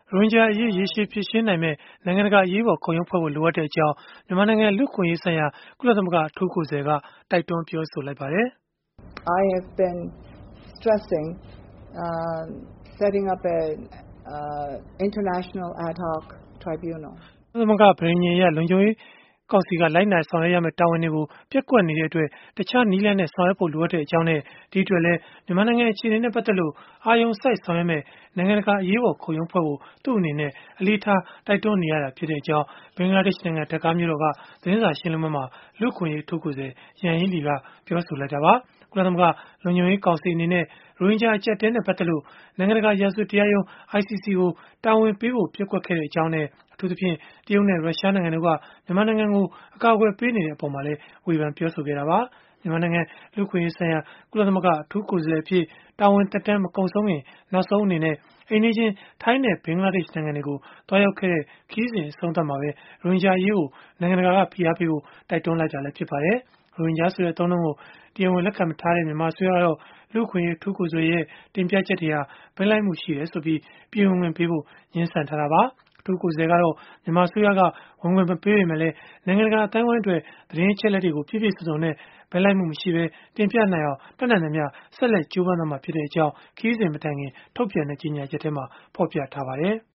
ရိုဟင်ဂျာအရေးရေရှည်ဖြေရှင်းနိုင်မယ့်နိုင်ငံတကာအရေးပေါ်ခုံရုံးဖွဲ့ဖို့လိုအပ်တဲ့အကြောင်းမြန်မာနိုင်ငံလူ့အခွင့်အရေးဆိုင်ရာကုလသမဂ္ဂအထူးကိုယ်စားလှယ်ကတိုက်တွန်းပြောဆိုလိုက်ပါတယ်။ I have been stressing setting up an international ad hoc tribunal. ကုလသမဂ္ဂဗြိဉ္ဉ်အရလုံခြုံရေးကောင်စီကလိုက်နာဆောင်ရွက်ရမယ့်တာဝန်တွေကိုပျက်ကွက်နေတဲ့အတွက်တခြားနည်းလမ်းနဲ့ဆောင်ရွက်ဖို့လိုအပ်တဲ့အကြောင်းနဲ့ဒီအတွက်လည်းမြန်မာနိုင်ငံအခြေအနေနဲ့ပတ်သက်လို့အာရုံစိုက်ဆောင်ရွက်မယ့်နိုင်ငံတကာအရေးပေါ်ခုံရုံးဖွဲ့ဖို့သူ့အနေနဲ့အလေးထားတိုက်တွန်းနေရတာဖြစ်တဲ့အကြောင်းဘင်္ဂလားဒေ့ရှ်နိုင်ငံဒါကာမြို့တော်ကသတင်းစာရှင်းလင်းပွဲမှာလူ့အခွင့်အရေးအထူးကိုယ်စားလှယ်ယန်ဟီးလီကပြောဆိုလိုက်တာပါကုလသမဂ္ဂလုံခြုံရေးကောင်စီအနေနဲ့ရိုဟင်ဂျာအကျပ်အတည်းနဲ့ပတ်သက်လို့နိုင်ငံတကာရာဇဝတ်တရားရုံး ICC ကိုတာဝန်ပေးဖို့ပျက်ကွက်ခဲ့တဲ့အကြောင်းနဲ့အထူးသဖြင့်တရုတ်နဲ့ရုရှားနိုင်ငံတို့ကမြန်မာနိုင်ငံကိုအကာအကွယ်ပေးနေတဲ့အပေါ်မှာလည်းဝေဖန်ပြောဆိုခဲ့တာပါမြန်မာနိုင်ငံလူ့အခွင့်အရေးဆိုင်ရာကုလသမဂ္ဂအထူးကိုယ်စားလှယ်အဖြစ်တာဝန်သက်တမ်းမကုန်ဆုံးခင်နောက်ဆုံးအနေနဲ့အိမ်နီးချင်းထိုင်းနဲ့ဘင်္ဂလားဒေ့ရှ်နိုင်ငံတွေကိုတွားရောက်ခဲ့တဲ့ခရီးစဉ်အဆုံးသတ်မှာပဲရိုဟင်ဂျာအရေးကိုနိုင်ငံတကာကဖိအားပေးဖို့တိုက်တွန်းလိုက်တာလည်းဖြစ်ပါတယ်ရိုဟင်ဂျာဆိုတဲ့အသုံးအနှုန်းကိုတရားဝင်လက်ခံမထားတဲ့မြန်မာအစိုးရကတော့လူ့အခွင့်အရေးအထူးကိုယ်စားလှယ်ရဲ့တင်ပြချက်တွေဟာဘက်လိုက်မှုရှိတယ်ဆိုပြီးပြည်ဝင်ခွင့်ပေးဖို့ညှင်းဆန်ထားတာပါအထူးကိုယ်စားလှယ်ကတော့မြန်မာအစိုးရကဝင်ခွင့်မပေးပေမဲ့လည်းနိုင်ငံတကာအတိုင်းအဝိုင်းအတွက်သတင်းအချက်အလက်တွေကိုပြည့်ပြည့်စုံစုံနဲ့ဘက်လိုက်မှုမရှိဘဲတင်ပြနိုင်အောင်တတ်နိုင်သမျှဆက်လက်ကြိုးပမ်းသွားမှာဖြစ်တဲ့အကြောင်းခရီးစဉ်မတိုင်ခင်ထုတ်ပြန်တဲ့ကြေညာချက်ထဲမှာဖော်ပြထားပါတယ်။